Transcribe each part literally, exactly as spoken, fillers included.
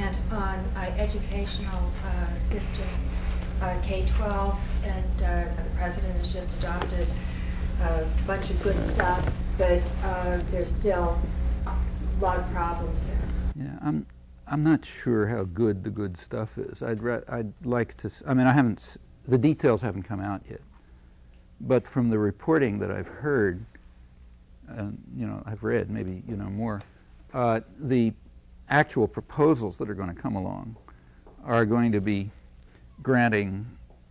comment on uh, educational uh, systems, uh, K twelve, and uh, the president has just adopted a bunch of good stuff, but uh, there's still a lot of problems there. Yeah, I'm I'm not sure how good the good stuff is. I'd re- I'd like to. I mean, I haven't. The details haven't come out yet, but from the reporting that I've heard, and you know, I've read, maybe you know more, uh, the actual proposals that are going to come along are going to be granting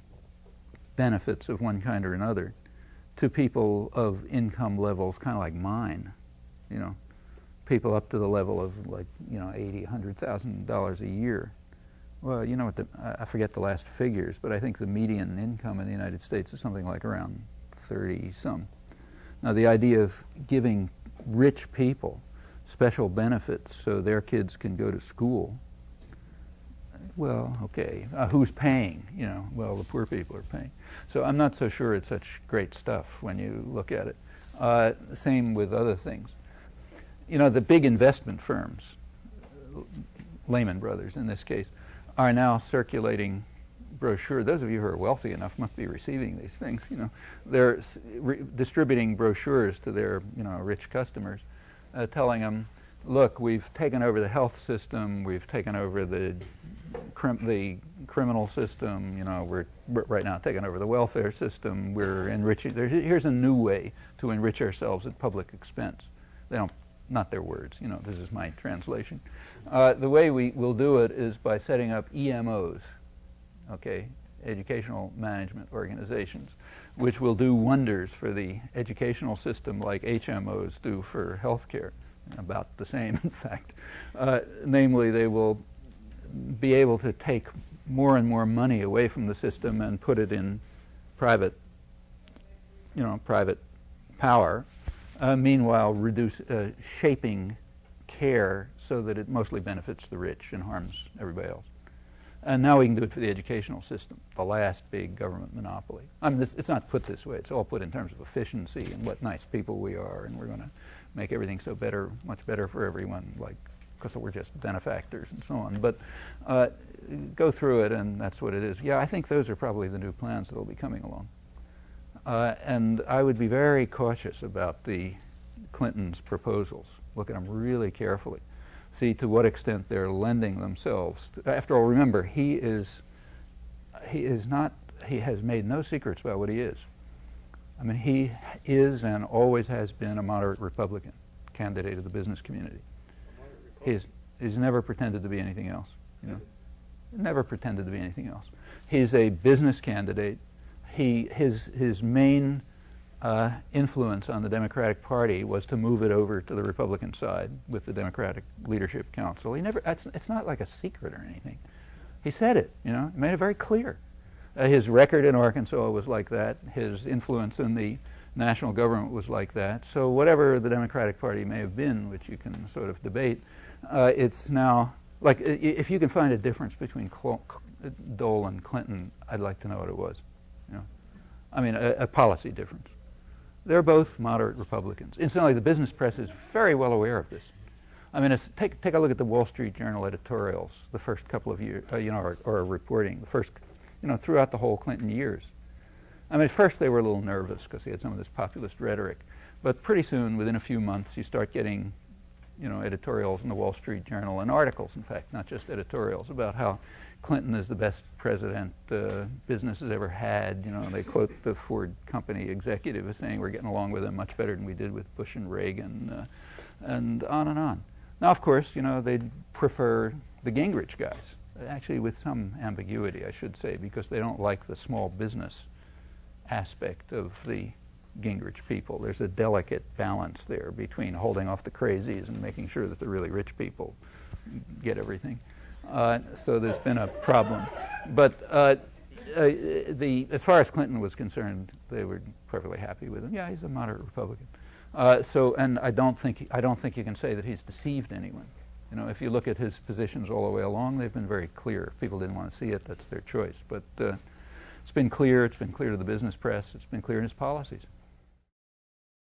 benefits of one kind or another to people of income levels kind of like mine, you know, people up to the level of like, you know, eighty, a hundred thousand dollars a year. Well, you know what, the, I forget the last figures, but I think the median income in the United States is something like around thirty some. Now, the idea of giving rich people special benefits so their kids can go to school, well, okay, uh, who's paying? You know, well, the poor people are paying. So I'm not so sure it's such great stuff when you look at it. Uh, same with other things. You know, the big investment firms, Lehman Brothers in this case, are now circulating brochure. Those of you who are wealthy enough must be receiving these things. You know, they're re- distributing brochures to their, you know, rich customers, uh, telling them, look, we've taken over the health system, we've taken over the crim- the criminal system, you know, we're, we're right now taking over the welfare system, we're enriching, there, here's a new way to enrich ourselves at public expense. They don't, not their words, you know, this is my translation. Uh, the way we will do it is by setting up E M Os, okay, educational management organizations, which will do wonders for the educational system like H M Os do for healthcare. About the same, in fact. Uh, namely, they will be able to take more and more money away from the system and put it in private, you know, private power. Uh, meanwhile, reduce uh, shaping care so that it mostly benefits the rich and harms everybody else. And now we can do it for the educational system, the last big government monopoly. I mean, this, it's not put this way. It's all put in terms of efficiency and what nice people we are, and we're going to make everything so better, much better for everyone, like, because we're just benefactors and so on. But uh, go through it, and that's what it is. Yeah, I think those are probably the new plans that will be coming along. Uh, and I would be very cautious about the Clintons' proposals. Look at them really carefully. See to what extent they're lending themselves. To, after all, remember, he is he is not, he has made no secrets about what he is. I mean, he is and always has been a moderate Republican candidate of the business community. He's he's never pretended to be anything else, you know. Never pretended to be anything else. He's a business candidate. He his his main uh, influence on the Democratic Party was to move it over to the Republican side with the Democratic Leadership Council. He never. It's, it's not like a secret or anything. He said it. You know, he made it very clear. Uh, his record in Arkansas was like that. His influence in the national government was like that. So whatever the Democratic Party may have been, which you can sort of debate, uh, it's now like if you can find a difference between Cl- Dole and Clinton, I'd like to know what it was. You know, I mean a, a policy difference. They're both moderate Republicans. Incidentally, the business press is very well aware of this. I mean, it's, take take a look at the Wall Street Journal editorials the first couple of years, uh, you know, or, or reporting the first. You know, throughout the whole Clinton years. I mean, at first they were a little nervous because he had some of this populist rhetoric, but pretty soon, within a few months, you start getting, you know, editorials in the Wall Street Journal and articles, in fact, not just editorials, about how Clinton is the best president uh, business has ever had. You know, they quote the Ford company executive as saying we're getting along with him much better than we did with Bush and Reagan, uh, and on and on. Now, of course, you know, they'd prefer the Gingrich guys. Actually, with some ambiguity, I should say, because they don't like the small business aspect of the Gingrich people. There's a delicate balance there between holding off the crazies and making sure that the really rich people get everything. Uh, so there's been a problem. But uh, uh, the as far as Clinton was concerned, they were perfectly happy with him. Yeah, he's a moderate Republican. Uh, so, and I don't think I don't think you can say that he's deceived anyone. You know, if you look at his positions all the way along, they've been very clear. If people didn't want to see it, that's their choice. But uh, it's been clear. It's been clear to the business press. It's been clear in his policies.